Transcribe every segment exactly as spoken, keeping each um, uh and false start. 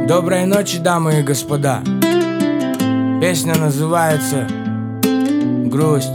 Доброй ночи, дамы и господа. Песня называется «Грусть».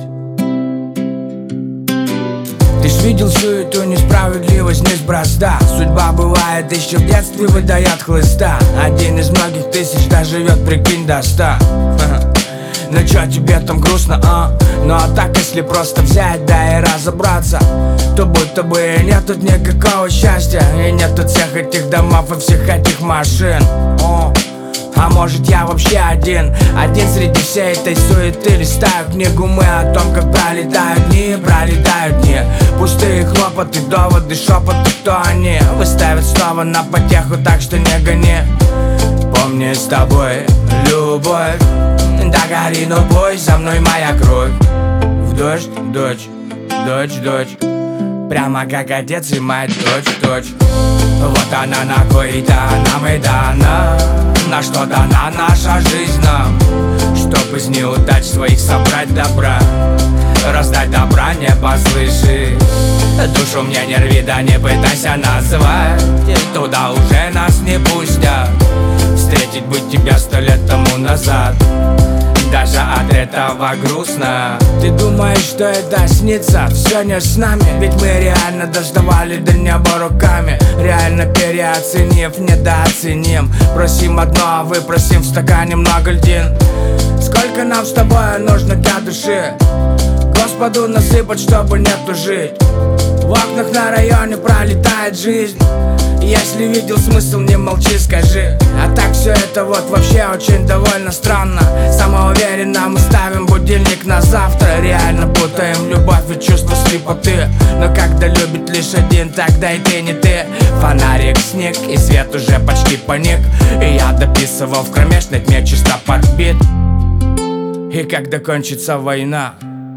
Ты ж видел всю эту несправедливость неспроста. Судьба бывает еще в детстве выдает хлыста. Один из многих тысяч доживет, прикинь, до ста. Ну чё тебе там грустно, а? Ну а так, если просто взять, да и разобраться, то будто бы и нет тут никакого счастья. И нет тут всех этих домов и всех этих машин. О, а может я вообще один, один среди всей этой суеты. Листаю книгу мы о том, как пролетают дни, пролетают дни. Пустые хлопоты, доводы, шепоты, кто они? Выставят снова на потеху, так что не гони. Помни, с тобой любовь, да гори, но бой, за мной моя кровь. В дождь, дочь, дочь, дочь, прямо как отец и мать, дочь, дочь. Вот она на кое-то нам и дана, на что дана наша жизнь нам, чтоб из неудач своих собрать добра, раздать добра, не послыши. Душу мне не рви, да не пытайся назвать, туда уже нас не пустят. Встретить бы тебя сто лет тому назад, даже от этого грустно. Ты думаешь, что это снится? Все не с нами, ведь мы реально доставали до неба руками. Реально переоценив, недооценим. Просим одно, а выпросим в стакане много льдин. Сколько нам с тобой нужно для души Господу насыпать, чтобы не тужить. В окнах на районе пролетает жизнь. Если видел смысл, не молчи, скажи. А так все это вот вообще очень довольно странно. Самоуверенно мы ставим будильник на завтра. Реально путаем любовь и чувство слепоты. Но когда любит лишь один, тогда и ты не ты. Фонарик, снег и свет уже почти паник. И я дописывал в кромешной тьме чисто подбит. И когда кончится война,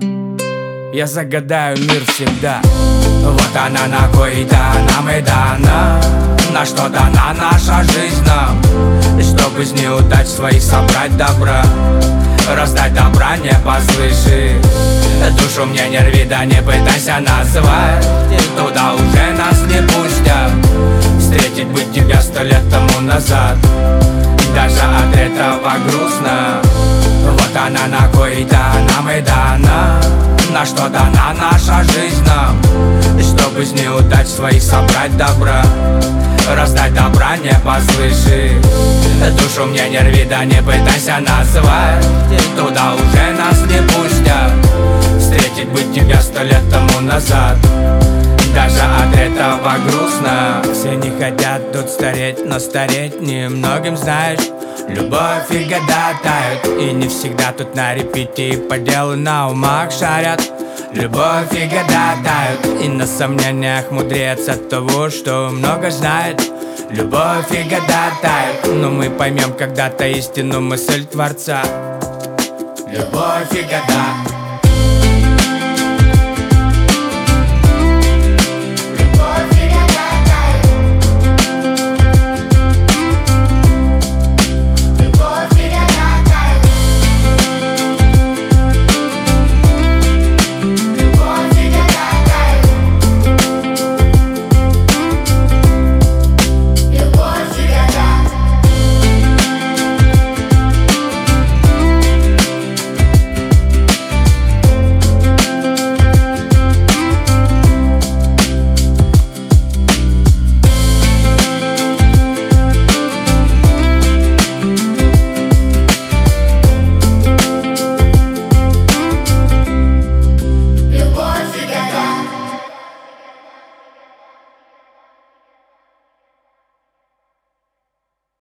я загадаю мир всегда. Вот она на кое-то нам и дана, на что дана наша жизнь нам, чтоб из неудач своих собрать добра, раздать добра, не послыши. Душу мне не рви, да не пытайся назвать, туда уже нас не пустят. Встретить бы тебя сто лет тому назад, даже от этого грустно. Вот она на кое-то нам и дана, на что дана наша жизнь нам, чтоб из неудач своих собрать добра, раздать добра, не послыши. Душу мне не рви, да не пытайся назвать, туда уже нас не пустят. Встретить бы тебя сто лет тому назад, даже от этого грустно. Все не хотят тут стареть, но стареть немногим, знаешь. Любовь и года тают, и не всегда тут на репите, и по делу на умах шарят. Любовь и года тают, и на сомнениях мудрец от того, что много знает. Любовь и года тают, но мы поймем когда-то истину мысль Творца. Любовь и года.